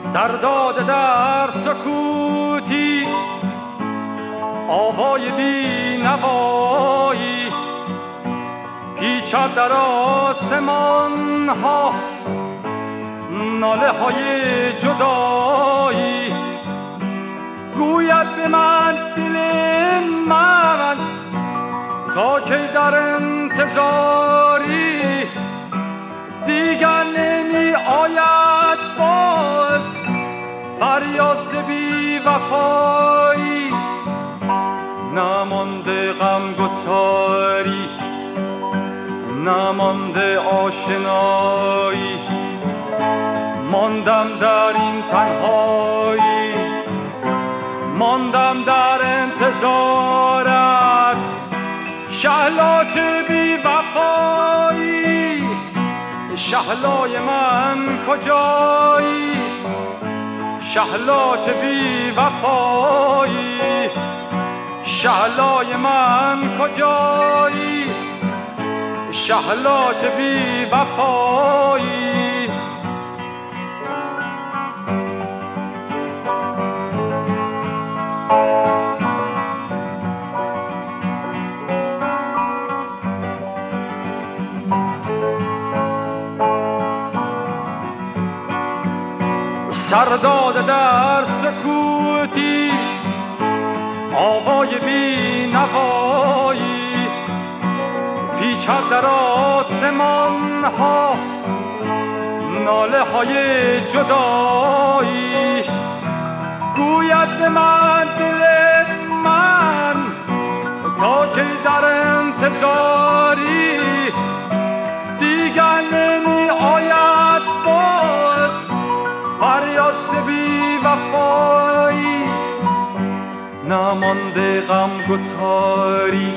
سرداد در سکوتی آوای بی نوایی پیچد در آسمان ها ناله های جدایی گوید به من دل من تا کی در انتظاری دیگر نمی آید باز فریاد بی وفایی نمانده غمگساری نمانده آشنایی ماندم در این تنهایی ماندم در انتظارت شهلاج بی وفایی شهلای من کجایی شهلاج بی وفایی شهلای من کجایی شهلاج بی وفایی سرداد در سکوتی آوای بی نوایی پیچد در آسمان ها ناله های جدایی گوید به من دل من تا کی در انتظاری دیگر نمی آید باز فریاد بی وفایی نمانده غمگساری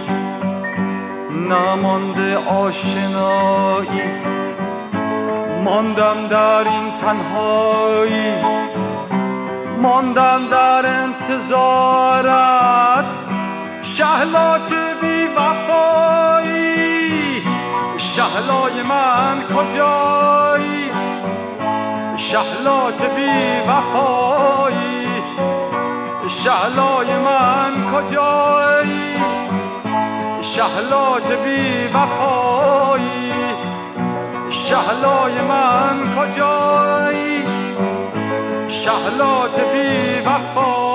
نمانده آشنایی ماندم در این تنهایی ماندم در انتظارت شهلاج بی وفایی شهلای من کجایی شهلاج بی وفایی شهلای من کجایی شهلاج بی وفایی شهلای من کجایی شهلاج بی وفایی